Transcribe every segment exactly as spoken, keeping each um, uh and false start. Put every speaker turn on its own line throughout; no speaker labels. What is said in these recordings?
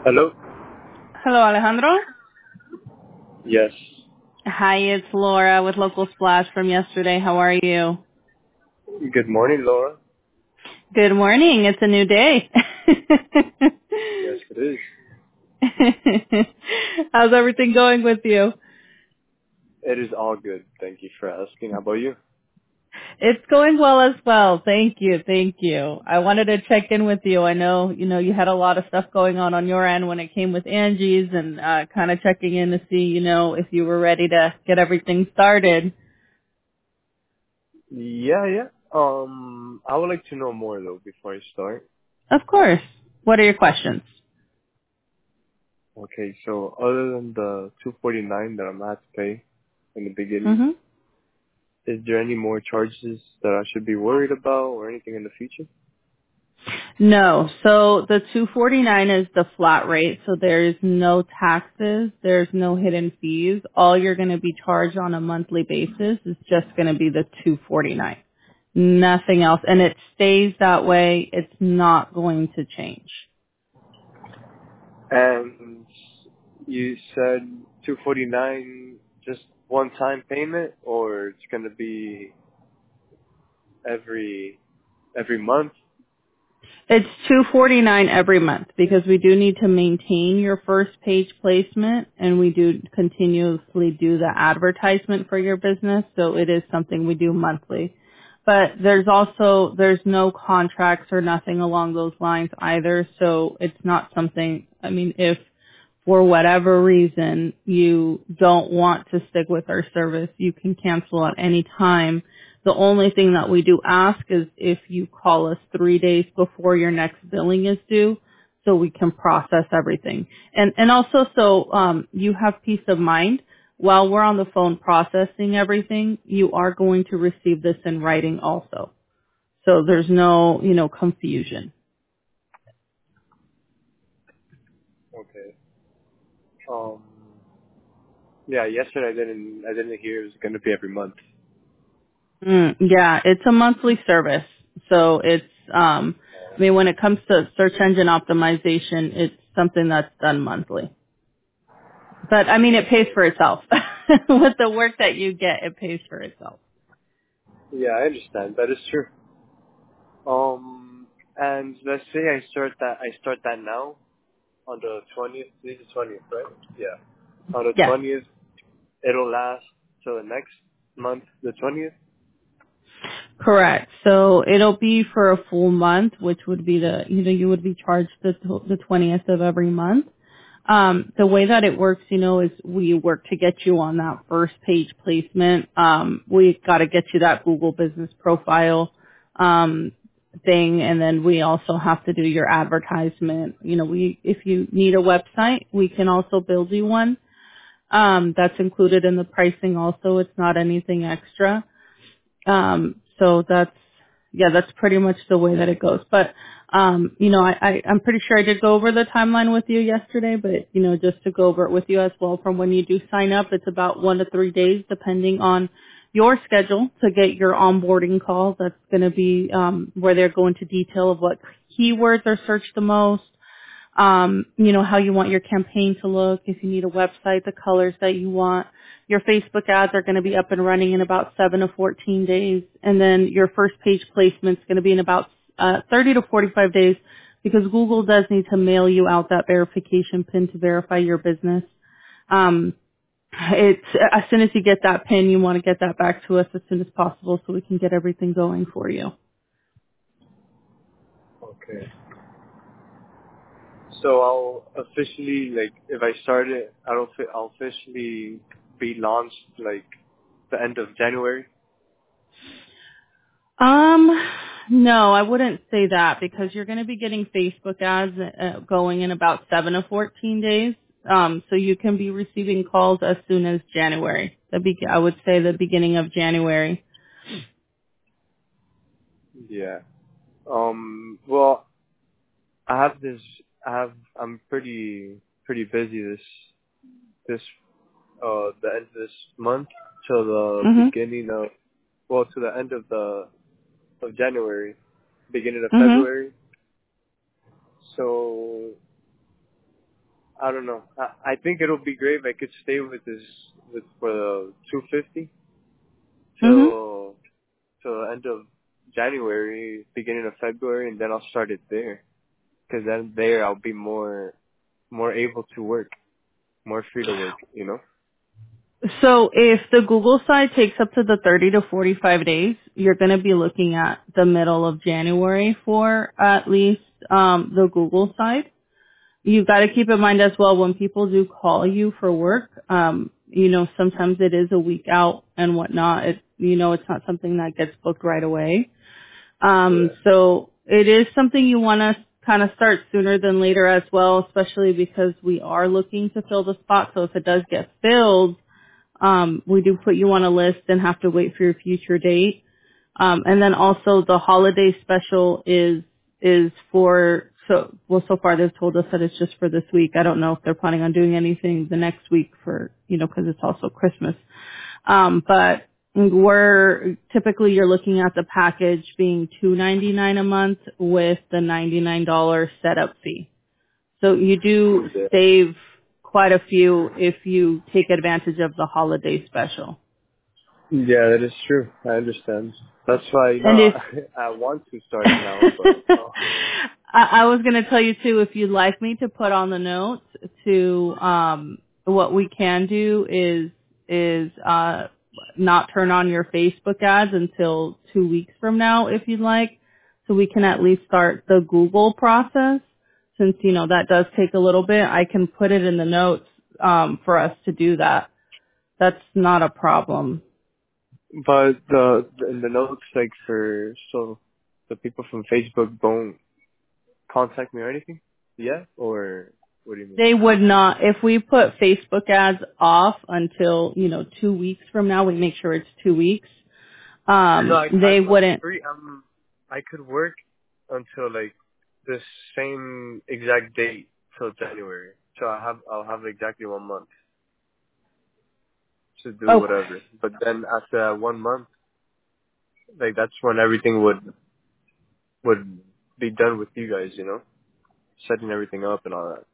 Hello?
Hello, Alejandro.
Yes.
Hi, it's Laura with Local Splash from yesterday. How are you?
Good morning, Laura.
Good morning. It's a new day.
Yes, it is.
How's everything going with you?
It is all good. Thank you for asking. How about you?
It's going well as well. Thank you. Thank you. I wanted to check in with you. I know, you know, you had a lot of stuff going on on your end when it came with Angie's and uh kind of checking in to see, you know, if you were ready to get everything started.
Yeah, yeah. Um, I would like to know more though before I start.
Of course. What are your questions?
Okay, so other than the two forty-nine that I'm gonna have to pay in the beginning,
Mhm.
is there any more charges that I should be worried about or anything in the future?
No. So the two forty-nine is the flat rate. So there's no taxes. There's no hidden fees. All you're going to be charged on a monthly basis is just going to be the two forty-nine. Nothing else. And it stays that way. It's not going to change.
And you said two forty-nine just one time payment or it's gonna be every every month?
It's two forty-nine every month because we do need to maintain your first page placement and we do continuously do the advertisement for your business. So it is something we do monthly. But there's also, there's no contracts or nothing along those lines either. So it's not something, I mean, if for whatever reason you don't want to stick with our service, you can cancel at any time. The only thing that we do ask is if you call us three days before your next billing is due so we can process everything. And and also so um you have peace of mind while we're on the phone processing everything, you are going to receive this in writing also. So there's no, you know, confusion.
Okay. Um. Yeah. Yesterday I didn't. I didn't hear it was going to be every month.
Mm, yeah, it's a monthly service. So it's, um, I mean, when it comes to search engine optimization, it's something that's done monthly. But I mean, it pays for itself. With the work that you get, it pays for itself.
Yeah, I understand. That is true. Um. And let's say I start that. I start that now on the twentieth. This is twentieth, right? Yeah. On the
Yes,
twentieth, it'll last till the next month, the twentieth.
correct. So it'll be for a full month, which would be the, you know, you would be charged the, the twentieth of every month. Um, the way that it works, you know, is we work to get you on that first page placement. Um, we got to get you that Google business profile um, thing, and then we also have to do your advertisement. You know, we if you need a website, we can also build you one. Um, that's included in the pricing. Also, it's not anything extra. Um, so that's, yeah, that's pretty much the way that it goes. But, um, you know, I, I, I'm pretty sure I did go over the timeline with you yesterday, but, you know, just to go over it with you as well, from when you do sign up, it's about one to three days depending on your schedule to get your onboarding call. That's going to be, um, where they're going to detail of what keywords are searched the most, um, you know, how you want your campaign to look, if you need a website, the colors that you want. Your Facebook ads are going to be up and running in about seven to fourteen days, and then your first page placement is going to be in about uh, thirty to forty-five days because Google does need to mail you out that verification pin to verify your business. Um, it's as soon as you get that pin, you want to get that back to us as soon as possible so we can get everything going for you.
Okay. So I'll officially, like, if I start it, I'll, fi- I'll officially be launched, like, the end of January.
Um, no, I wouldn't say that because you're going to be getting Facebook ads uh, going in about seven to fourteen days. Um, so you can be receiving calls as soon as January. The be- I would say the beginning of January.
Yeah. Um, well, I have this, I have, I'm pretty, pretty busy this, this, uh, the end of this month till the
Mhm.
beginning of, well, to the end of the, of January, beginning of
Mhm.
February. So I don't know. I, I think it'll be great if I could stay with this with for the two fifty
Mhm.
till till the end of January, beginning of February, and then I'll start it there. Because then there I'll be more more able to work, more free to work. You know.
So if the Google side takes up to the thirty to forty-five days, you're going to be looking at the middle of January for at least um, the Google side. You've got to keep in mind as well when people do call you for work, um, you know, sometimes it is a week out and whatnot. It, you know, it's not something that gets booked right away. Um,
Yeah.
so it is something you want to kind of start sooner than later as well, especially because we are looking to fill the spot. So if it does get filled, um, we do put you on a list and have to wait for your future date. Um, and then also the holiday special is is for so well so far they've told us that it's just for this week. I don't know if they're planning on doing anything the next week for you know because it's also Christmas. Um, but we're typically you're looking at the package being two ninety nine a month with the ninety nine dollar setup fee. So you do
Yeah.
save quite a few if you take advantage of the holiday special.
Yeah, that is true. I understand. That's why you know
And if
I, I want to start it now, but oh,
I, I was going to tell you too, if you'd like me to put on the notes to um, what we can do is is uh, not turn on your Facebook ads until two weeks from now, if you'd like, so we can at least start the Google process. Since you know that does take a little bit, I can put it in the notes um, for us to do that. That's not a problem.
but the in the notes like for so the people from Facebook don't contact me or anything. Yeah, or what do you mean?
They would not, if we put Facebook ads off until, you know, two weeks from now, we make sure it's two weeks,
No,
um,
I,
they
I'm I'm
wouldn't,
free. I'm I could work until like the same exact date till January. So I have I'll have exactly one month to do
oh,
whatever. But then after that one month, like that's when everything would would be done with you guys. You know, setting everything up and all that.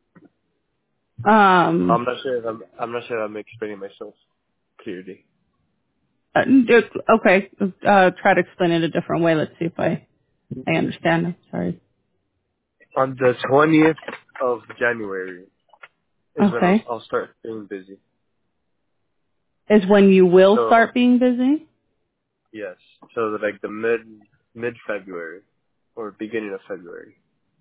um,
I'm not sure if I'm I'm not sure if I'm explaining myself clearly.
uh, okay, uh, try to explain it a different way. Let's see if I, I understand. I'm sorry.
On the twentieth of January is when I'll
Okay.
I'll start being busy.
Is when you will
So
start being busy?
yes, so that, like the mid mid February or beginning of February.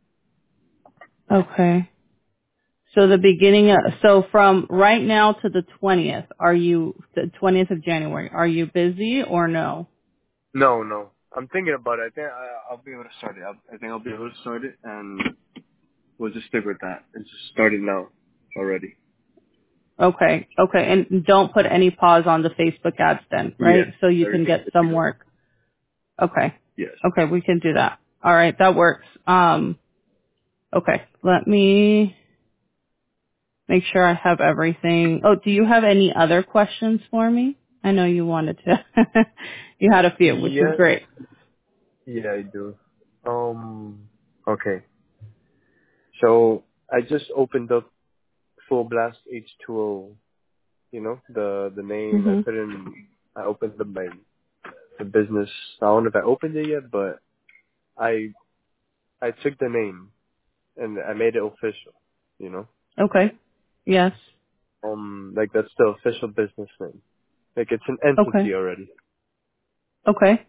Okay. So the beginning of, so from right now to the twentieth, are you, the twentieth of January, are you busy or no?
No, no, I'm thinking about it. I think I, I'll be able to start it. I'll, I think I'll be able to start it, and we'll just stick with that and just start it now already.
Okay, okay, and don't put any pause on the Facebook ads then, right?
Yeah,
So you can
everything
get
should be
some
done.
work. Okay,
Yes.
okay, we can do that. All right, that works. Um, okay, let me make sure I have everything. Oh, do you have any other questions for me? I know you wanted to. You had a few, which is
Yeah,
great.
yeah, I do. Um. Okay. So I just opened up Full Blast H two O. You know the the name. I
Mhm.
put in. I opened up my the business. I don't know if I opened it yet, but I I took the name and I made it official. You know,
Okay. Yes.
um, like that's the official business name. Like it's an
Okay.
entity already.
Okay.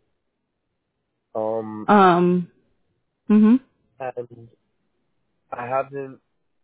Um,
Um. Mhm.
and I haven't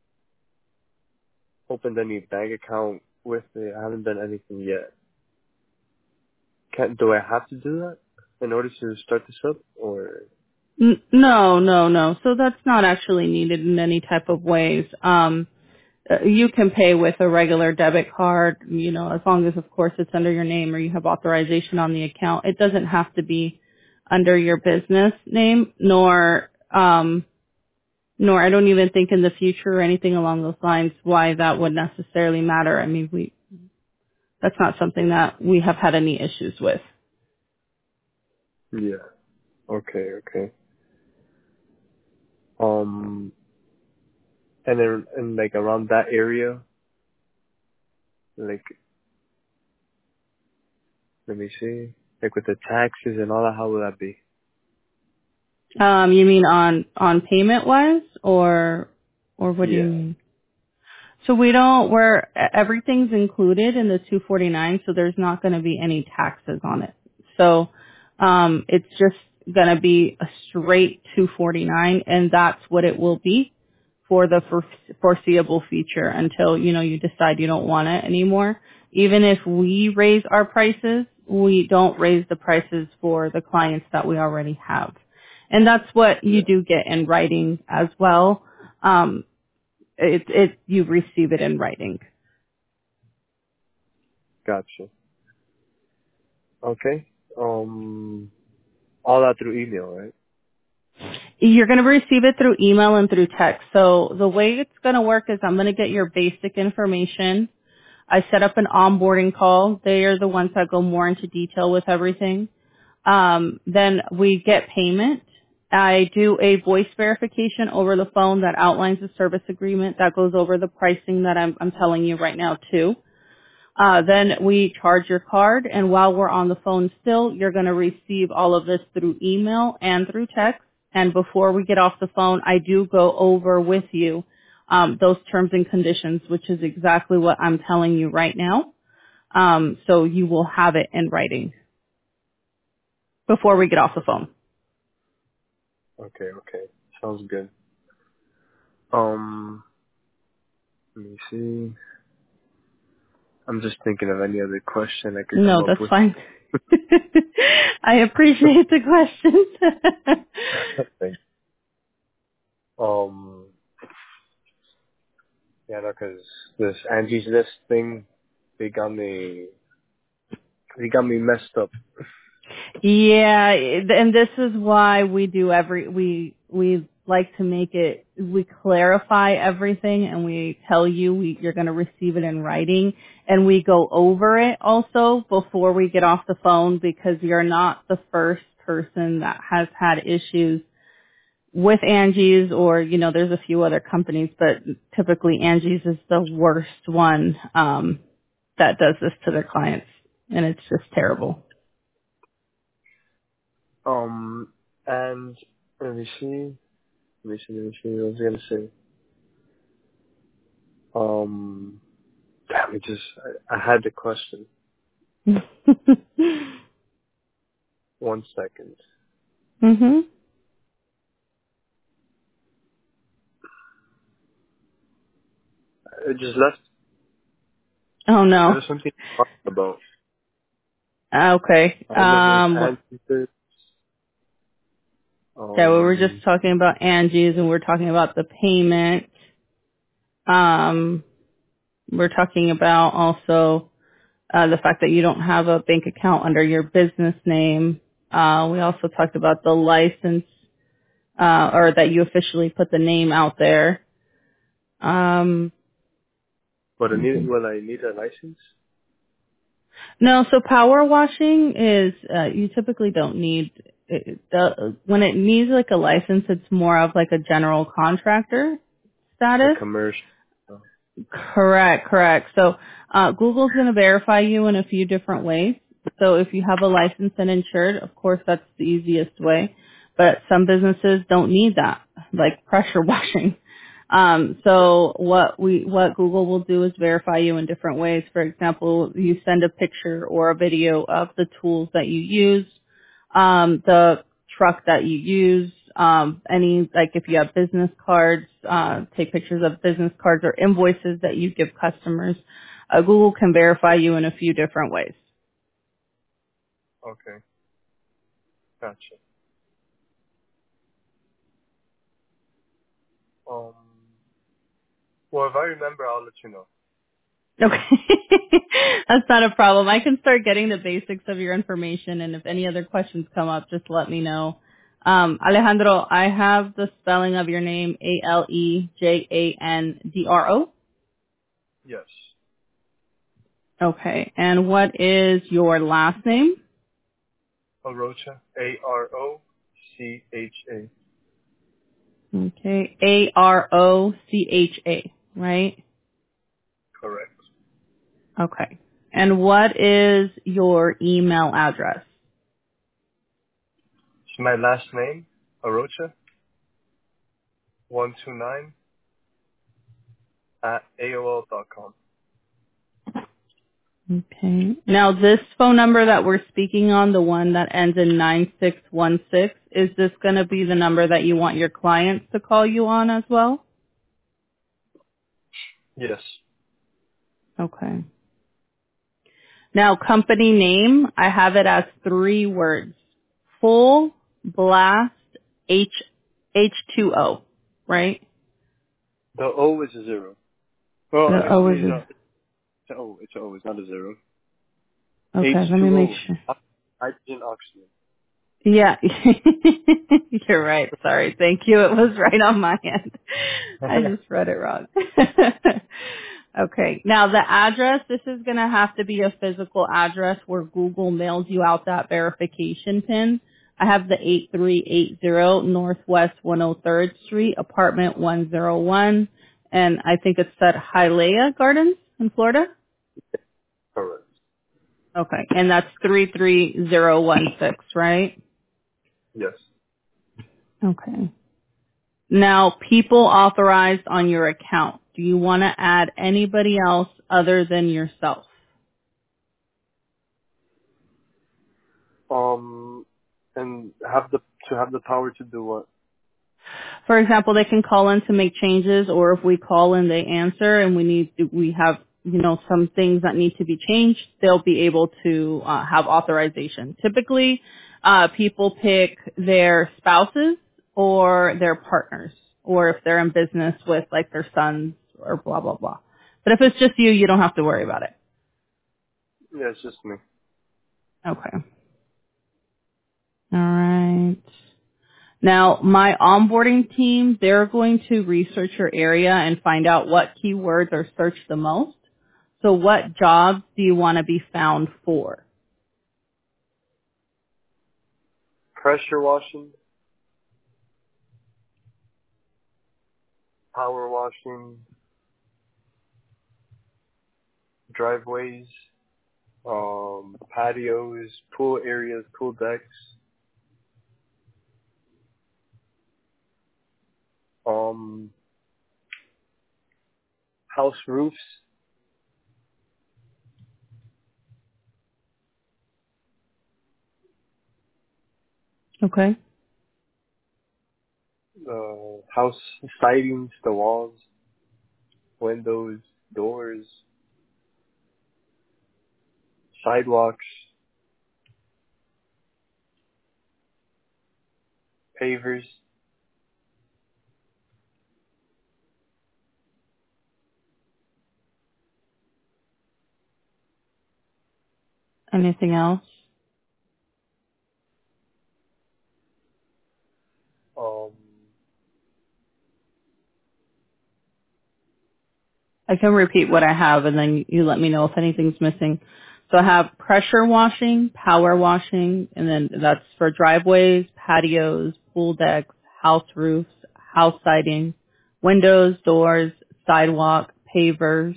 opened any bank account with it. I haven't done anything yet. Can do I have to do that in order to start this up, or?
N- no, no, no. So that's not actually needed in any type of ways. Um. Uh, you can pay with a regular debit card, you know, as long as, of course, it's under your name or you have authorization on the account. It doesn't have to be under your business name, nor, um, nor I don't even think in the future or anything along those lines why that would necessarily matter. I mean, we, that's not something that we have had any issues with.
Yeah. Okay. Okay. Um. And then, and like around that area, like, let me see, like with the taxes and all that, how will that be?
Um, you mean on on payment wise, or or what do you
Yeah.
mean? So we don't. We're everything's included in the two forty-nine, so there's not going to be any taxes on it. So um, it's just going to be a straight two forty-nine, and that's what it will be for the for- foreseeable future until you know you decide you don't want it anymore. Even if we raise our prices, we don't raise the prices for the clients that we already have, and that's what you
Yeah.
do get in writing as well. Um, it, it, you receive it in writing.
Gotcha. Okay. Um, all that through email, right?
You're going to receive it through email and through text. So the way it's going to work is I'm going to get your basic information. I set up an onboarding call. They are the ones that go more into detail with everything. Um, then we get payment. I do a voice verification over the phone that outlines the service agreement that goes over the pricing that I'm, I'm telling you right now too. Uh, then we charge your card, and while we're on the phone still, you're going to receive all of this through email and through text. And before we get off the phone, I do go over with you um, those terms and conditions, which is exactly what I'm telling you right now. Um, so you will have it in writing before we get off the phone.
Okay, okay. Sounds good. Um, let me see. I'm just thinking of any other question I could come
No,
up
that's
with.
fine. I appreciate the questions.
Thanks. Um, yeah, no, 'cause this Angie's List thing, they got me, they got me messed up.
Yeah, and this is why we do every we we like to make it we clarify everything and we tell you we you're going to receive it in writing and we go over it also before we get off the phone because you're not the first person that has had issues with Angie's or you know there's a few other companies but typically Angie's is the worst one um that does this to their clients and it's just terrible.
Um, and let me see, let me see, let me see, what was I gonna say? Um, damn, it just, I, I had the question. One second.
Mhm.
It just left,
Oh
it
no.
was something to talk about.
Okay.
I don't know if it was
Um.
Angie's.
Yeah, we were just
Um,
talking about Angie's, and we're talking about the payment. Um. We're talking about also uh, the fact that you don't have a bank account under your business name. Uh, we also talked about the license, uh, or that you officially put the name out there. Um.
but I need, will I need a license?
No, so power washing is uh, you typically don't need it, the, when it needs like a license. It's more of like a general contractor
A
status.
commercial?
Correct, correct. So uh, Google's going to verify you in a few different ways. So if you have a license and insured, of course that's the easiest way. But some businesses don't need that, like pressure washing. Um,
Yeah.
so what we what Google will do is verify you in different ways. For example, you send a picture or a video of the tools that you use, um, the truck that you use, um, any, like if you have business cards, uh, take pictures of business cards or invoices that you give customers. Uh, Google can verify you in a few different ways.
Okay. Gotcha. Um, well, if I remember, I'll let you know.
Okay. That's not a problem. I can start getting the basics of your information, and if any other questions come up, just let me know. Um, Alejandro, I have the spelling of your name, A L E J A N D R O.
Yes.
Okay. And what is your last name?
Arocha. A R O C H A.
Okay. A R O C H A, right?
Correct.
Okay. And what is your email address?
It's my last name, Arocha, one two nine at A O L dot com.
Okay. Now this phone number that we're speaking on, the one that ends in nine six one six, is this going to be the number that you want your clients to call you on as well?
Yes.
Okay. Now company name, I have it as three words. Full Blast H H2O, right?
The O is a zero. Well,
The O
actually,
is
it's a,
a,
it's a O. It's a O. It's not a zero.
okay, let me make
H two O.
sure.
Hydrogen oxygen.
Yeah, you're right. Sorry. Thank you. It was right on my end. I just read it wrong. Okay. Now the address, this is going to have to be a physical address where Google mails you out that verification pin. I have the eight three eight zero Northwest one hundred third Street, apartment one oh one. And I think it's at Hialeah Gardens in Florida.
Correct.
Okay. And that's three three zero one six, right?
Yes.
Okay. Now, people authorized on your account. Do you want to add anybody else other than yourself?
Um, and have the to have the power to do what?
For example, they can call in to make changes, or if we call in, they answer, and we need we have you know some things that need to be changed. They'll be able to uh, have authorization. Typically, uh, people pick their spouses or their partners, or if they're in business with like their sons or blah blah blah. But if it's just you, you don't have to worry about it.
Yeah, it's just me.
Okay. All right. Now, my onboarding team, they're going to research your area and find out what keywords are searched the most. So what jobs do you want to be found for?
Pressure washing, power washing, driveways, um, patios, pool areas, pool decks, um, house roofs,
Okay.
uh, house sidings, the walls, windows, doors, sidewalks, pavers,
Anything else?
um,
I can repeat what I have and then you let me know if anything's missing. So I have pressure washing, power washing, and then that's for driveways, patios, pool decks, house roofs, house siding, windows, doors, sidewalk, pavers.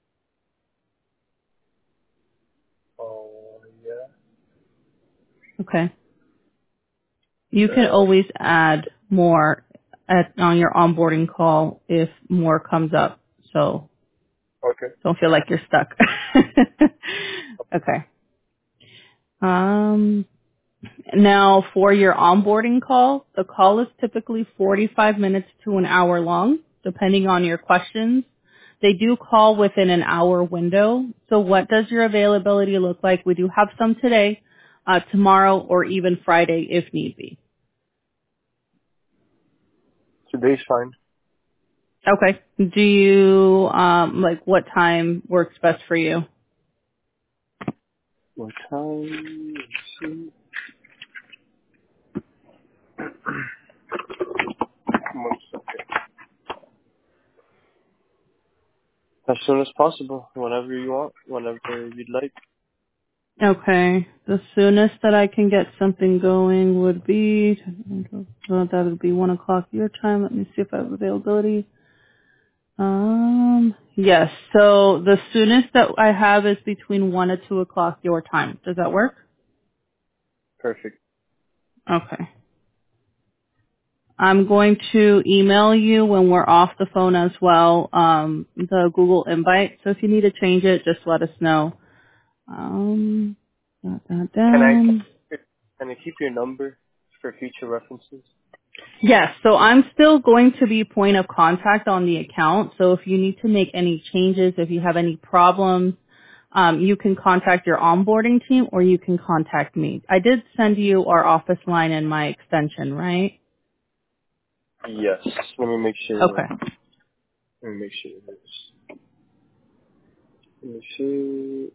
uh, yeah,
Okay. You can
uh,
always add more at, on your onboarding call if more comes up. So
okay.
don't feel like you're stuck. Okay. Um, now for your onboarding call, the call is typically forty-five minutes to an hour long, depending on your questions. They do call within an hour window. So what does your availability look like? We do have some today, uh, tomorrow, or even Friday if need be.
Today's fine.
Okay. Do you, um, like what time works best for you?
What time? Let's see. One second. As soon as possible, whenever you want, whenever you'd like.
Okay. The soonest that I can get something going would be, well, that would be one o'clock your time. Let me see if I have availability. Um, yes. So the soonest that I have is between one and two o'clock your time. Does that work?
Perfect.
Okay. I'm going to email you when we're off the phone as well, um, the Google invite. So if you need to change it, just let us know. Um, jot that
Can I
down.
can I keep your number for future references?
Yes, so I'm still going to be point of contact on the account. So if you need to make any changes, if you have any problems, um, you can contact your onboarding team or you can contact me. I did send you our office line and my extension, right?
Yes. Let me make sure.
Okay.
Let me make sure it is. Let me see.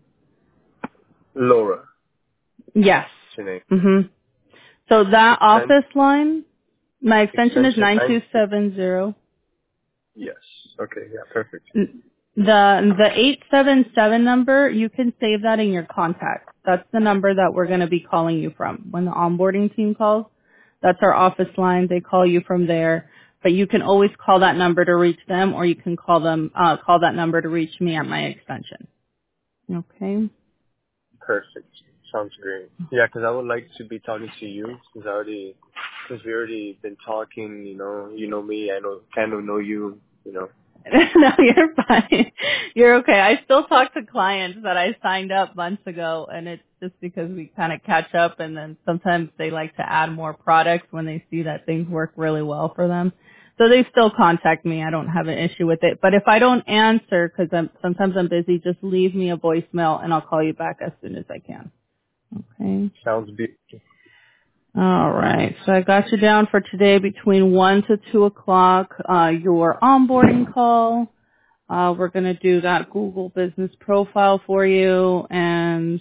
Laura.
Yes.
What's your name?
Mhm. So that
Extend
office line, my extension is
extension
nine
nine.
two seven zero.
Yes. Okay. Yeah. Perfect.
The the eight seven seven number, you can save that in your contacts. That's the number that we're going to be calling you from when the onboarding team calls. That's our office line. They call you from there. But you can always call that number to reach them, or you can call them uh, call that number to reach me at my extension. Okay.
Perfect. Sounds great. Yeah, 'cause I would like to be talking to you since I already, since we already been talking. You know, you know me. I know, kind of know you. You know.
No, you're fine. You're okay. I still talk to clients that I signed up months ago, and it's just because we kind of catch up, and then sometimes they like to add more products when they see that things work really well for them. So they still contact me. I don't have an issue with it. But if I don't answer, because I'm sometimes I'm busy, just leave me a voicemail, and I'll call you back as soon as I can. Okay.
Sounds beautiful.
All right. So I got you down for today between one to two o'clock. Uh, your onboarding call. Uh, we're going to do that Google business profile for you and,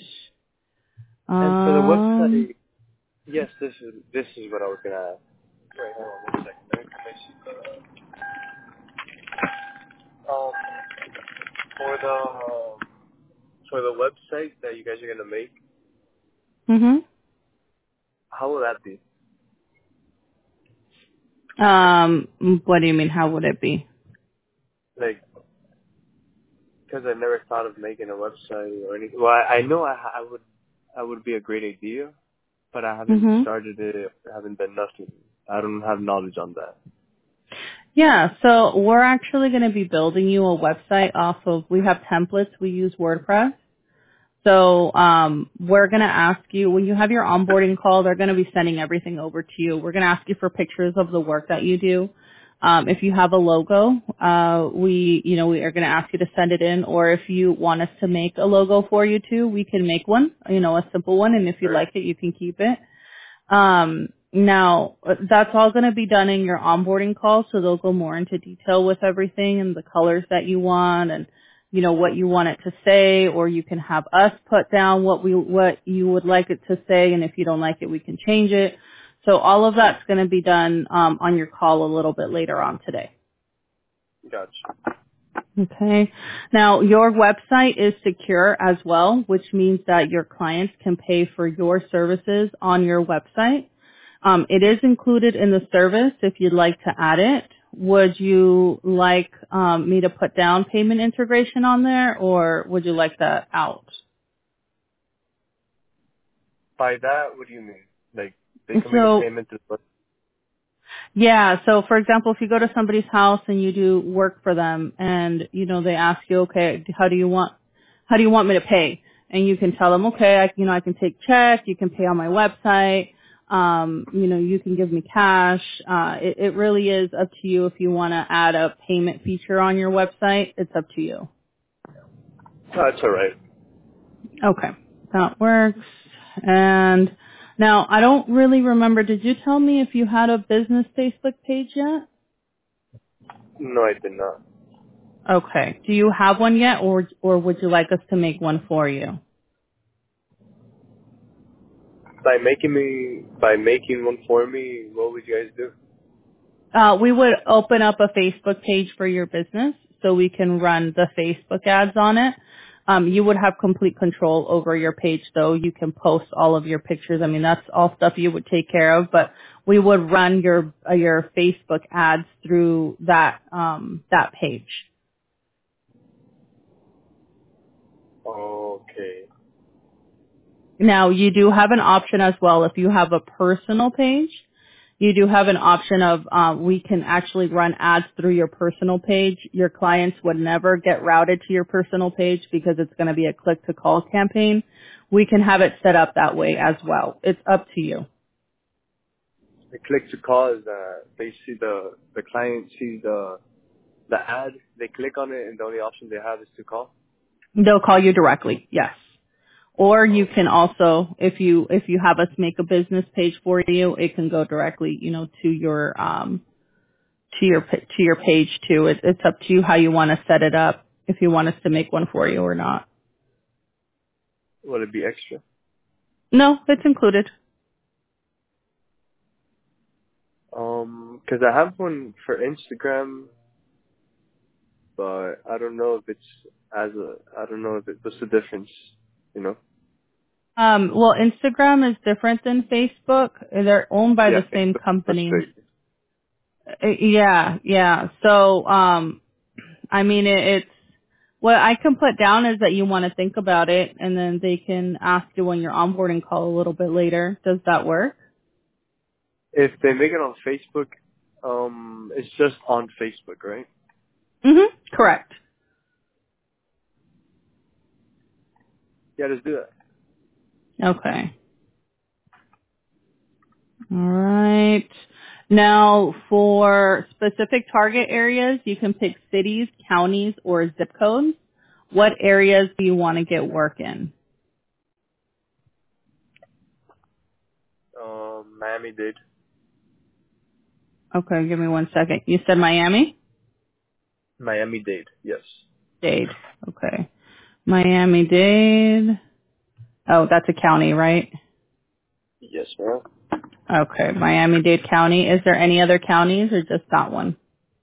And for the
um,
website, yes, this is this is what I was gonna ask. Wait, hold on one second. Let me finish. Um, for the um, for the website that you guys are gonna make,
hmm
how will that be?
um, what do you mean? How would it be?
Like, because I never thought of making a website or anything. Well, I, I know I, I would I would be a great idea, but I haven't
hmm
started it. I haven't done nothing. I don't have knowledge on that.
Yeah, so we're actually going to be building you a website off of, we have templates, we use WordPress. So um, we're going to ask you, when you have your onboarding call, they're going to be sending everything over to you. We're going to ask you for pictures of the work that you do. Um, if you have a logo, uh, we, you know, we are going to ask you to send it in, or if you want us to make a logo for you too, we can make one, you know, a simple one, and if you
Right.
like it, you can keep it. Um, now, that's all going to be done in your onboarding call, so they'll go more into detail with everything and the colors that you want and, you know, what you want it to say, or you can have us put down what we, what you would like it to say, and if you don't like it, we can change it. So all of that's going to be done um, on your call a little bit later on today.
Gotcha.
Okay. Now, your website is secure as well, which means that your clients can pay for your services on your website. Um, it is included in the service if you'd like to add it. Would you like um, me to put down payment integration on there, or would you like that out?
By that, what do you mean? Like, they can make a
So
payment to what?
yeah, so for example, if you go to somebody's house and you do work for them and, you know, they ask you, okay, how do you want, how do you want me to pay? And you can tell them, okay, I, you know, I can take check, you can pay on my website, um, you know, you can give me cash. Uh, it, it really is up to you if you want to add a payment feature on your website. It's up to you.
That's all right.
Okay, that works. And now I don't really remember, did you tell me if you had a business Facebook page yet?
No, I did not.
Okay. Do you have one yet, or or would you like us to make one for you?
By making me, by making one for me, what would you guys do?
Uh, we would open up a Facebook page for your business so we can run the Facebook ads on it. Um, you would have complete control over your page, though. You can post all of your pictures. I mean, that's all stuff you would take care of. But we would run your uh, your Facebook ads through that um, that page.
Okay.
Now, you do have an option as well if you have a personal page. You do have an option of uh, we can actually run ads through your personal page. Your clients would never get routed to your personal page because it's going to be a click-to-call campaign. We can have it set up that way as well. It's up to you.
The click to call is uh, they see the the client sees the the ad, they click on it, and the only option they have is to call.
They'll call you directly, yes. Or you
Oh,
can also, if you if you have us make a business page for you, it can go directly, you know, to your um to your pa- to your page too. It, it's up to you how you want to set it up. If you want us to make one for you or not.
will it be extra?
No, it's included.
Um, 'cause I have one for Instagram, but I don't know if it's as a. I don't know if it. What's the difference? You know?
Um, well, Instagram is different than Facebook. They're owned by
Yeah,
the same
that's
company.
straight.
Uh, Yeah, yeah. So, um, I mean, it, it's what I can put down is that you want to think about it, and then they can ask you on your onboarding call a little bit later. Does that work?
If they make it on Facebook, um, it's just on Facebook, right?
Mm-hmm. Correct.
Yeah, let's do that.
Okay. All right. Now, for specific target areas, you can pick cities, counties, or zip codes. What areas do you want to get work in?
Um, Miami-Dade.
Okay, give me one second. You said Miami?
Miami-Dade. Yes.
Dade. Okay. Miami-Dade. Oh, that's a county, right?
Yes, ma'am.
Okay, Miami-Dade County. Is there any other counties or just that one?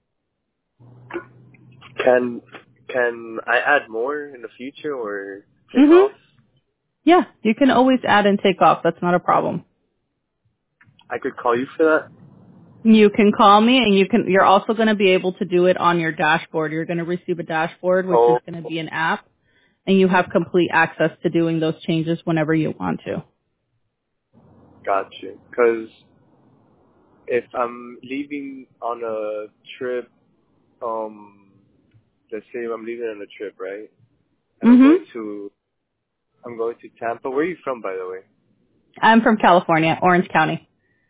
Can can I add more in the future or take
Mm-hmm.
off?
Yeah, you can always add and take off. That's not a problem.
I could call you for that.
You can call me, and you can. You're also going to be able to do it on your dashboard. You're going to receive a dashboard, which is
Oh,
going to be an app, and you have complete access to doing those changes whenever you want to.
got you. Because if I'm leaving on a trip, um, let's say I'm leaving on a trip, right? And I'm
Mm-hmm.
going to I'm going to Tampa. Where are you from, by the way?
I'm from California, Orange County.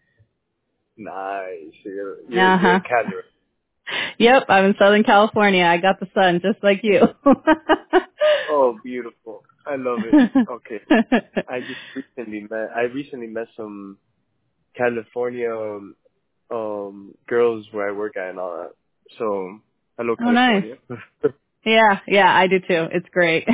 Nice. You're you're,
Uh
you're
huh.
in Canada.
Yep, I'm in Southern California. I got the sun, just like you.
Oh, beautiful. I love it. Okay. I just recently met. I recently met some California um, um girls where I work at and all that. So, hello,
Oh, nice.
California.
Yeah, yeah, I do too. It's great.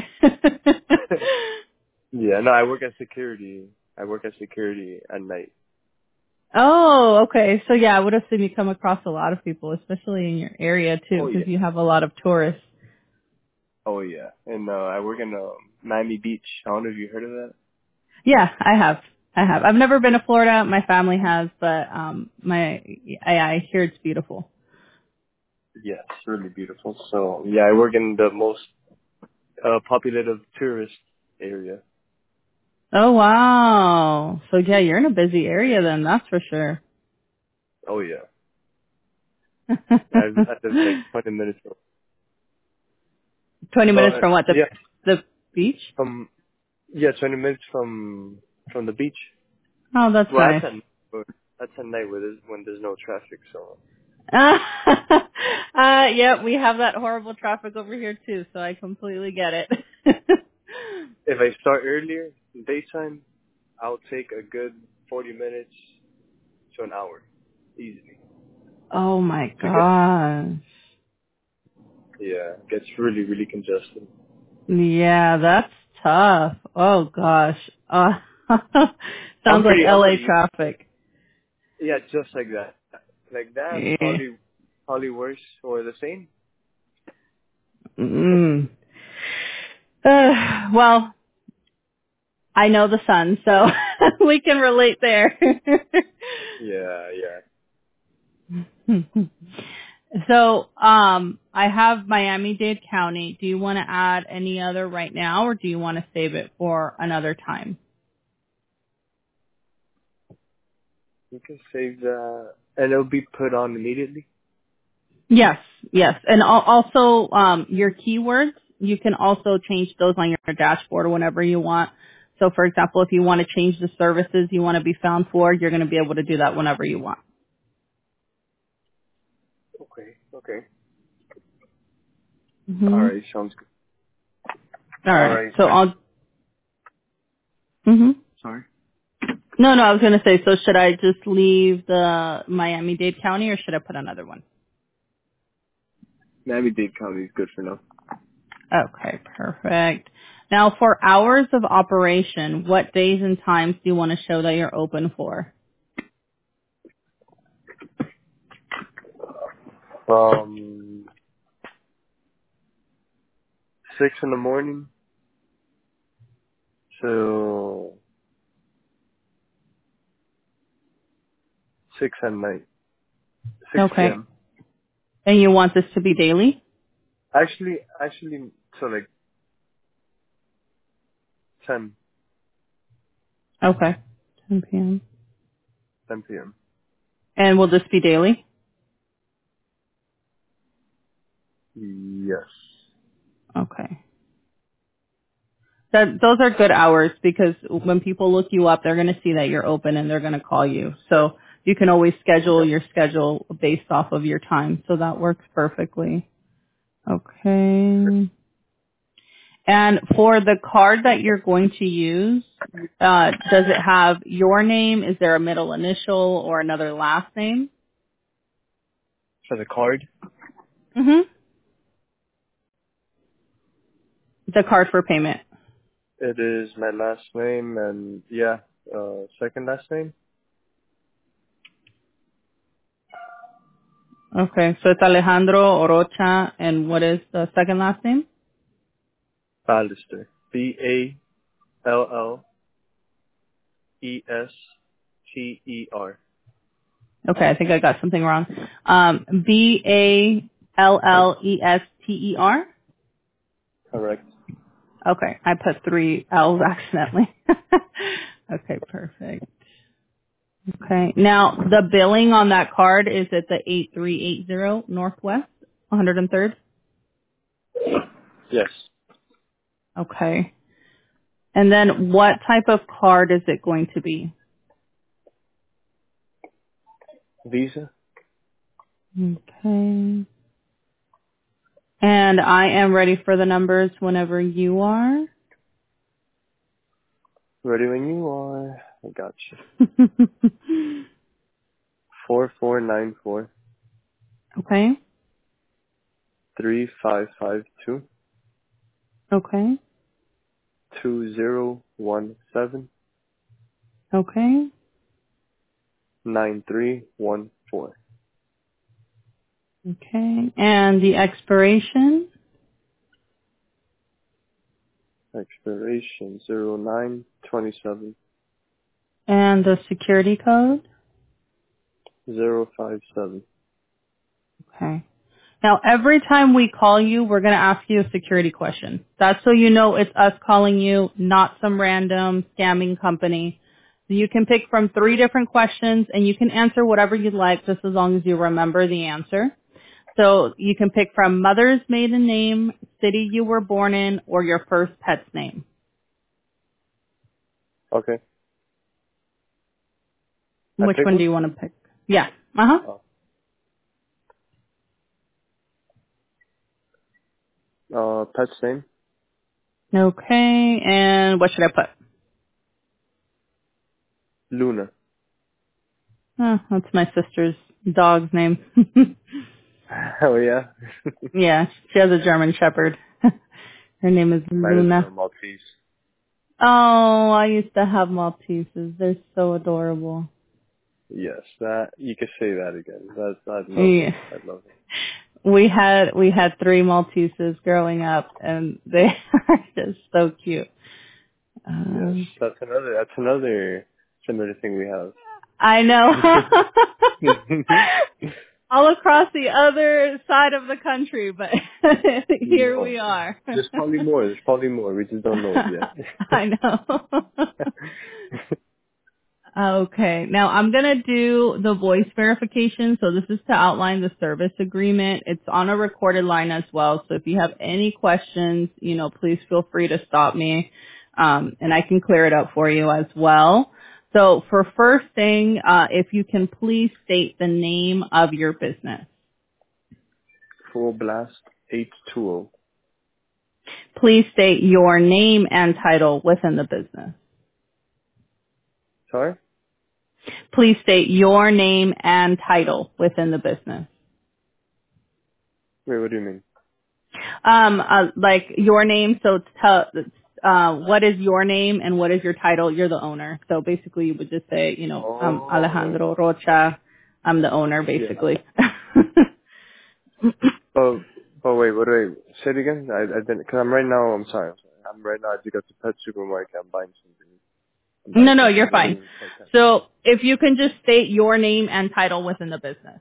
Yeah, no, I work at security. I work at security at night.
Oh, okay. So yeah, I would assume you come across a lot of people, especially in your area too,
Oh
because
yeah.
you have a lot of tourists.
Oh yeah. And uh, I work in um, Miami Beach. I don't know if you heard of that.
Yeah, I have. I have. I've never been to Florida. My family has, but um, my I, I hear it's beautiful.
Yeah, it's really beautiful. So yeah, I work in the most uh, populated tourist area.
Oh wow. So yeah, you're in a busy area then. That's for sure.
Oh yeah. I, I live like twenty minutes from.
Twenty minutes
But
from what the
yeah,
the beach?
from yeah, twenty minutes from from the beach.
Oh, that's
Well, that's
nice.
at night. That's at night when there's, when there's no traffic. So
uh, yep, we have that horrible traffic over here too, so I completely get it.
if I start earlier in daytime, I'll take a good forty minutes to an hour, easily.
Oh my
Because
gosh.
yeah, it gets really really congested.
Yeah, that's tough. Oh gosh. Uh,
I'm
sounds like
pretty. I'm
L A
pretty.
traffic.
Yeah, just like that. Like that,
Yeah.
probably probably worse or the same.
Mm. Uh, well, I know the sun, so we can relate there.
Yeah, yeah.
So, um, I have Miami-Dade County. Do you want to add any other right now, or do you want to save it for another time?
You can save that, and it'll be put on immediately.
Yes, yes. And al- also, um, your keywords, you can also change those on your dashboard whenever you want. So, for example, if you want to change the services you want to be found for, you're going to be able to do that whenever you want.
Okay, okay. All
hmm
right, sounds good.
All
All
right.
right.
So I'll. hmm
Sorry.
No, no. I was going to say. So should I just leave the Miami-Dade County, or should I put another one?
Miami-Dade County is good for now.
Okay, perfect. Now, for hours of operation, what days and times do you want to show that you're open for?
Um, six in the morning to six at night. six
Okay.
p.m.
And you want this to be daily?
Actually, actually, so like ten,
Okay. ten p.m.
ten p.m.
And will this be daily?
Yes.
Okay. That, those are good hours because when people look you up, they're going to see that you're open and they're going to call you. So you can always schedule
Yep.
your schedule based off of your time. So that works perfectly. Okay. And for the card that you're going to use, uh, does it have your name? Is there a middle initial or another last name?
For the card,
Mm-hmm. The card for payment.
it is my last name and yeah, uh, second last name,
Okay, so it's Alejandro Orocha, and what is the second last name?
Ballister. B A L L E S T E R.
Okay, I think I got something wrong. Um, B A L L E S T E R.
Correct.
Okay, I put three L's accidentally. Okay, perfect. Okay, now the billing on that card is at the eight three eight zero Northwest, one hundred third.
Yes.
Okay, and then what type of card is it going to be?
Visa.
Okay. And I am ready for the numbers whenever you are.
Ready when you are. I got you. Four four nine four
Okay.
three five five two
Okay.
two zero one seven
Okay.
nine three one four.
Okay. And the expiration
Expiration zero nine twenty seven
and the security code.
zero five seven.
Okay. Now, every time we call you, we're going to ask you a security question. That's so you know it's us calling you, not some random scamming company. So you can pick from three different questions, and you can answer whatever you'd like, just as long as you remember the answer. So you can pick from mother's maiden name, city you were born in, or your first pet's name.
Okay. I
Which
pick
one do
one?
you want to pick? Yeah. Uh-huh.
Oh. Uh, pet's name?
Okay. And what should I put?
Luna.
Oh, that's my sister's dog's name.
Oh yeah?
Yeah, she has a German Shepherd. Her name is
Mine is a
Luna.
Maltese.
Oh, I used to have Malteses. They're so adorable.
Yes, that, you could say that again. That's, I love
Yeah.
him. I love him.
We had we had three Malteses growing up, and they are just so cute.
Yes,
Um,
that's another. That's another similar thing we have.
I know. All across the other side of the country, but here
No,
we are.
there's probably more. There's probably more. We just don't know it yet.
I know. Okay. Now I'm going to do the voice verification. So this is to outline the service agreement. It's on a recorded line as well. So if you have any questions, you know, please feel free to stop me. Um, and I can clear it up for you as well. So for first thing, uh, if you can please state the name of your business.
Full blast H two O.
Please state your name and title within the business.
Sorry?
Please state your name and title within the business.
Wait, what do you mean?
Um, uh, like your name. So tell, uh, what is your name and what is your title? You're the owner. So basically, you would just say, you know, um,
Oh.
Alejandro Rocha. I'm the owner,
Yeah.
basically.
Oh, oh wait, what do I, say it again? I, I didn't, cause I'm right now, I'm sorry, I'm sorry. I'm right now, I just got to pet supermarket, I'm buying something. I'm buying
no, no,
something,
you're
but I
fine.
didn't quite catch.
So if you can just state your name and title within the business.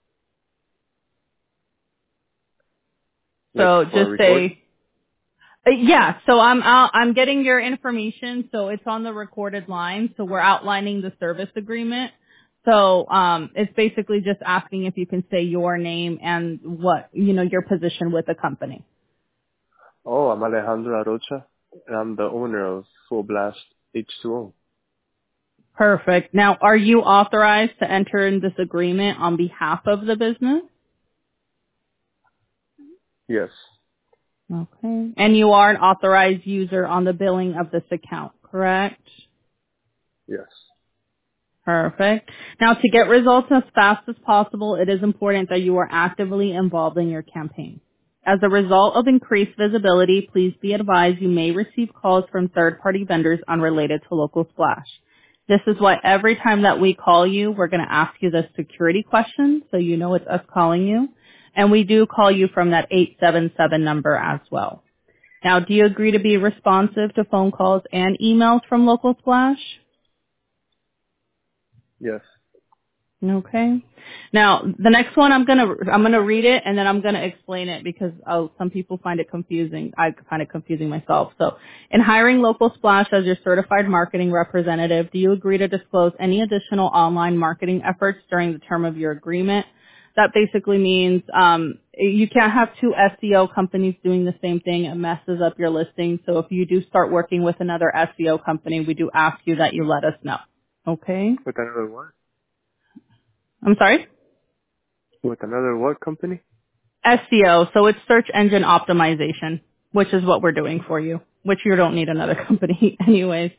Like
So
for a
just
record?
say, Uh, Yeah, so I'm out, I'm getting your information, so it's on the recorded line. So we're outlining the service agreement. So um, it's basically just asking if you can say your name and what you know your position with the company.
Oh, I'm Alejandro Arocha, and I'm the owner of Full Blast H two O.
Perfect. Now, are you authorized to enter in this agreement on behalf of the business?
Yes.
Okay. And you are an authorized user on the billing of this account, correct?
Yes.
Perfect. Now, to get results as fast as possible, it is important that you are actively involved in your campaign. As a result of increased visibility, please be advised you may receive calls from third-party vendors unrelated to Local Splash. This is why every time that we call you, we're going to ask you the security question so you know it's us calling you. And we do call you from that eight seven seven number as well. Now, do you agree to be responsive to phone calls and emails from Local Splash?
Yes.
Okay. Now, the next one I'm gonna I'm gonna read it and then I'm gonna explain it because oh, some people find it confusing. I find it confusing myself. So, in hiring Local Splash as your certified marketing representative, do you agree to disclose any additional online marketing efforts during the term of your agreement? That basically means um, you can't have two S E O companies doing the same thing. It messes up your listing. So, if you do start working with another S E O company, we do ask you that you let us know. Okay.
With another what?
I'm sorry.
With another what company?
S E O, so it's search engine optimization, which is what we're doing for you, which you don't need another company anyways.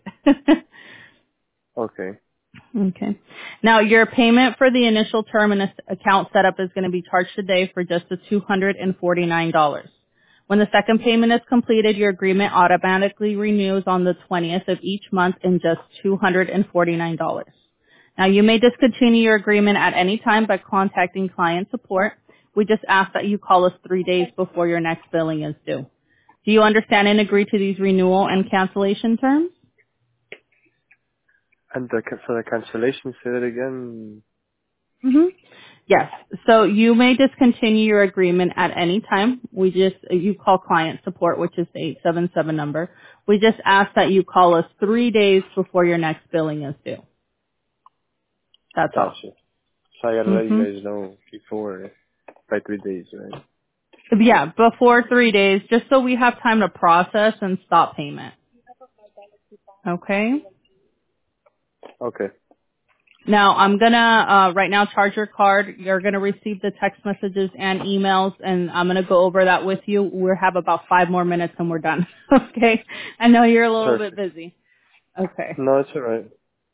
Okay.
Okay. Now, your payment for the initial term and this account setup is going to be charged today for just the two hundred forty-nine dollars. When the second payment is completed, your agreement automatically renews on the twentieth of each month in just two hundred forty-nine dollars. Now, you may discontinue your agreement at any time by contacting client support. We just ask that you call us three days before your next billing is due. Do you understand and agree to these renewal and cancellation terms?
And the, ca- for the cancellation, say that again.
Mm-hmm. Yes. So you may discontinue your agreement at any time. We just, you call client support, which is the eight seven seven number. We just ask that you call us three days before your next billing is due. That's all.
Gotcha. So I gotta let you
Mm-hmm.
guys know before, by three days, right?
Yeah, before three days, just so we have time to process and stop payment. Okay?
Okay.
Now, I'm gonna, uh, right now charge your card. You're gonna receive the text messages and emails, and I'm gonna go over that with you. We have about five more minutes and we're done. Okay? I know you're a little bit
Perfect.
busy. Okay.
No, it's alright.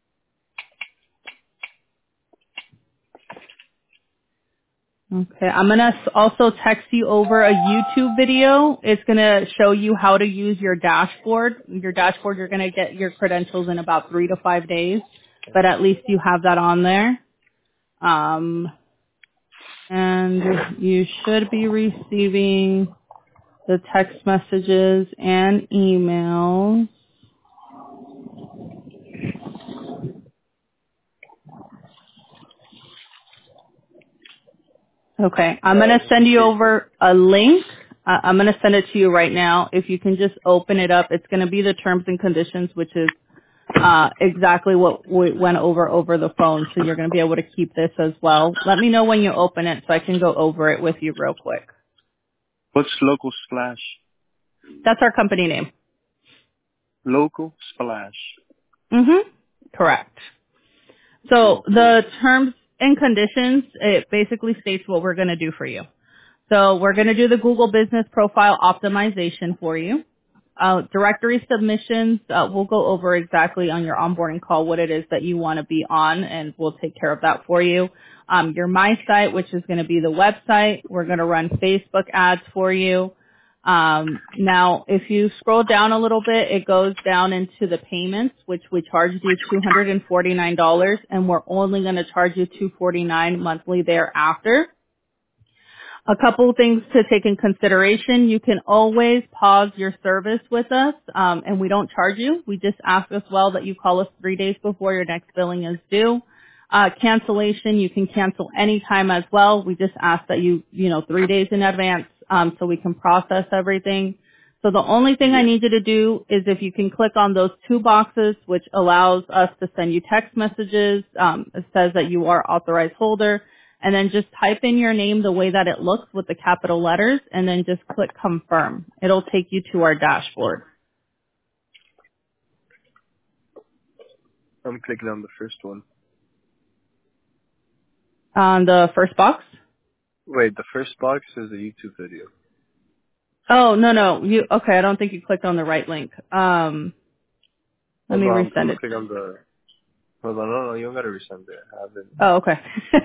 Okay. I'm gonna s- also text you over a YouTube video. It's gonna show you how to use your dashboard. Your dashboard, you're gonna get your credentials in about three to five days, but at least you have that on there. Um, And you should be receiving the text messages and emails. Okay, I'm going
Yeah,
to
just
send you
receive it.
over a link. Uh, I'm going to send it to you right now. If you can just open it up, it's going to be the terms and conditions, which is uh, exactly what we went over over the phone. So you're going to be able to keep this as well. Let me know when you open it so I can go over it with you real quick.
What's local splash?
That's our company name.
Local splash.
Mm-hmm. Correct. So
Cool, cool.
the terms and conditions, it basically states what we're going to do for you. So we're going to do the Google Business Profile optimization for you. Uh, directory submissions, uh, we'll go over exactly on your onboarding call what it is that you want to be on, and we'll take care of that for you. Um, your My Site, which is going to be the website. We're going to run Facebook ads for you. Um, now, if you scroll down a little bit, it goes down into the payments, which we charged you two hundred forty-nine dollars, and we're only going to charge you two hundred forty-nine dollars monthly thereafter. A couple things to take in consideration. You can always pause your service with us, um, and we don't charge you. We just ask as well that you call us three days before your next billing is due. Uh, cancellation, you can cancel anytime as well. We just ask that you, you know, three days in advance um, so we can process everything. So the only thing I
Yeah.
need you to do is if you can click on those two boxes, which allows us to send you text messages. Um, it says that you are authorized holder. And then just type in your name the way that it looks with the capital letters, and then just click confirm. It'll take you to our dashboard.
I'm clicking on the first one.
On the first box?
Wait, the first box is a YouTube video.
Oh, no, no. You okay, I don't think you clicked on the right link. Um, let
Hold
me
on, I'm, I'm
resend
gonna
it.
click on the. Hold on, no, no, you don't gotta resend it. I have it.
Oh, okay.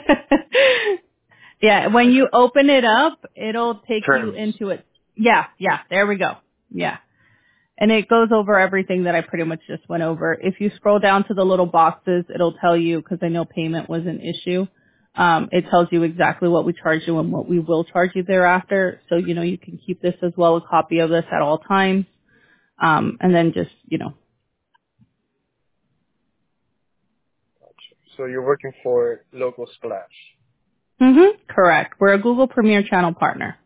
Yeah, when
I
you
got
open it up, it'll take you
terms.
into it. Yeah, yeah, there we go. Yeah. And it goes over everything that I pretty much just went over. If you scroll down to the little boxes, it'll tell you, because I know payment was an issue, um, it tells you exactly what we charge you and what we will charge you thereafter. So, you know, you can keep this as well, a copy of this at all times. Um, and then just, you know.
So you're working for local splash.
hmm Correct. We're a Google Premier Channel partner.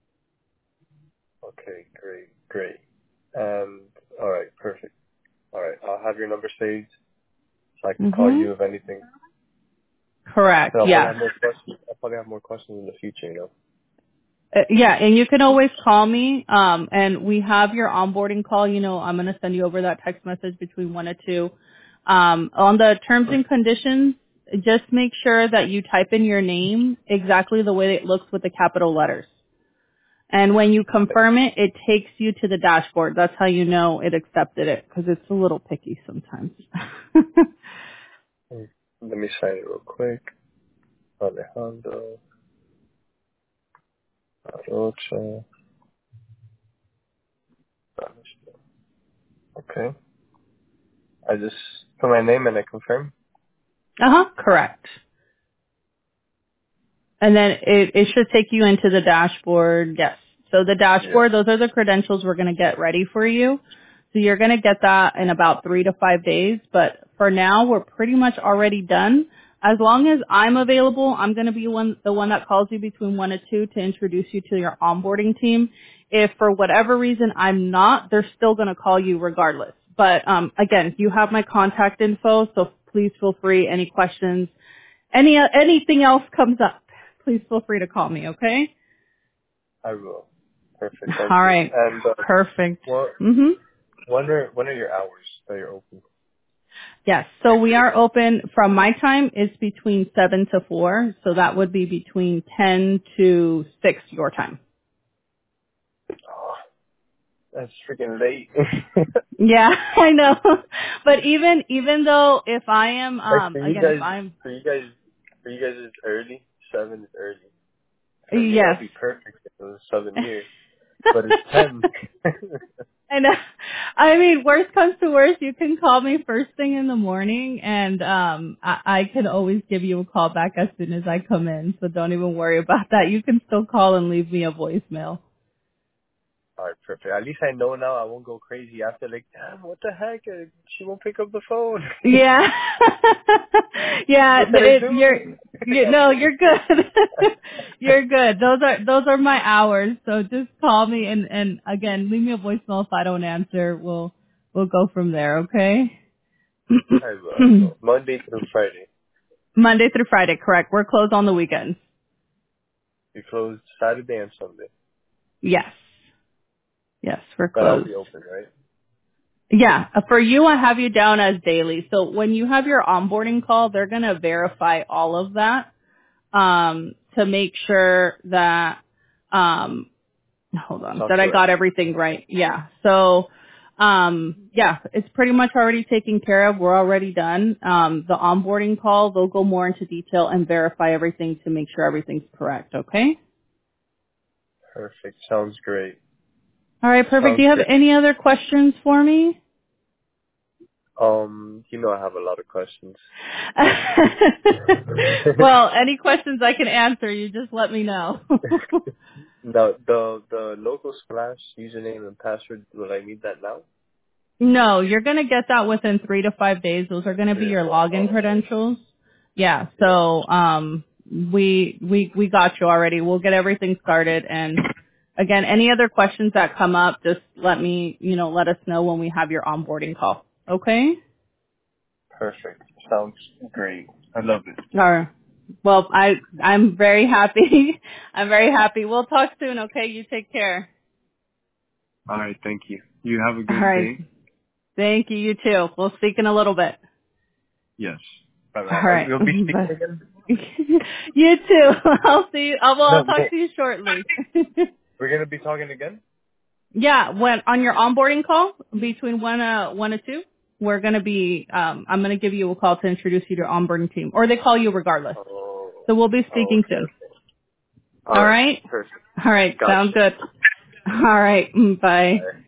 Okay, great, great. And all right, perfect. All right, I'll have your number saved so I can call
hmm
you if anything.
Correct.
So I'll probably
Yes.
have more questions. I'll probably have more questions in the future. You know.
Uh, yeah, and you can always call me. Um, and we have your onboarding call. You know, I'm going to send you over that text message between one and two. Um, on the terms and conditions, just make sure that you type in your name exactly the way it looks with the capital letters. And when you confirm it, it takes you to the dashboard. That's how you know it accepted it, because it's a little picky sometimes.
Mm. Let me sign it real quick. Alejandro Arocha. Okay. I just put my name and I confirm.
Uh-huh, correct. And then it, it should take you into the dashboard. Yes. So the
Yeah.
dashboard, those are the credentials we're going to get ready for you. So you're going to get that in about three to five days. But for now, we're pretty much already done. As long as I'm available, I'm going to be one, the one that calls you between one and two to introduce you to your onboarding team. If for whatever reason I'm not, they're still going to call you regardless. But um, again, you have my contact info, so please feel free. Any questions, any uh, anything else comes up, please feel free to call me, okay?
I will. Perfect. Thank
All
you.
right.
And uh,
Perfect.
what?
Mhm.
When are when are your hours that you're open?
Yes. So we are open from my time is between seven to four, so that would be between ten to six your time.
Oh, that's freaking late.
Yeah, I know. But even even though if I am
like
um
for you
again if
guys,
I'm
for you guys, for you guys it's early. Seven is early. For me, I'll
yes.
be perfect if it was seven here, but it's ten.
I know. I mean, worst comes to worst, you can call me first thing in the morning, and um, I, I can always give you a call back as soon as I come in. So don't even worry about that. You can still call and leave me a voicemail.
All right, perfect. At least I know now. I won't go crazy after. Like, damn, what the heck? Uh, She won't pick up the phone.
Yeah, yeah.
What did I
It, you're,
do?
you no, you're good. You're good. Those are those are my hours. So just call me and and again, leave me a voicemail if I don't answer. We'll we'll go from there. Okay.
I will. I will. Monday through Friday.
Monday through Friday, correct. We're closed on the weekends.
We close Saturday and Sunday,
Yes. Yes, we're
but I'll
closed.
be open, right?
Yeah, uh, for you, I have you down as daily. So when you have your onboarding call, they're going to verify all of that um, to make sure that, um, hold
It's
on,
all
that I
correct.
got everything right. Yeah. So, um, yeah, it's pretty much already taken care of. We're already done. Um, the onboarding call, they'll go more into detail and verify everything to make sure everything's correct. Okay.
Perfect. Sounds great.
All right, perfect. Do
Sounds
you have
great.
any other questions for me?
Um, you know I have a lot of questions.
Well, any questions I can answer, you just let me know.
the the the local splash username and password. Will I need that now?
No, you're going to get that within three to five days. Those are going to be
Three or
your
four.
login
Oh, okay.
credentials. Yeah,
Yeah.
so um, we we we got you already. We'll get everything started. And again, any other questions that come up, just let me, you know, let us know when we have your onboarding call. Okay?
Perfect. Sounds great. I love it.
All right. Well, I I'm very happy. I'm very happy. We'll talk soon. Okay? You take care.
All right. Thank you. You have a
All
good
right.
day.
Thank you. You too. We'll speak in a little bit.
Yes. Bye
All
bye.
right.
We'll be speaking
Bye.
again.
You too. I'll see you. Uh, well,
No,
I'll
no.
talk to you shortly.
We're gonna be talking again.
Yeah, when on your onboarding call between one uh one and two, we're gonna be. Um, I'm gonna give you a call to introduce you to your onboarding team, or they call you regardless.
Oh.
So we'll be
Oh.
speaking
Okay.
soon.
Okay. All
All
right.
right.
Perfect.
All right.
Gotcha.
Sounds good. All right. Bye.
Bye.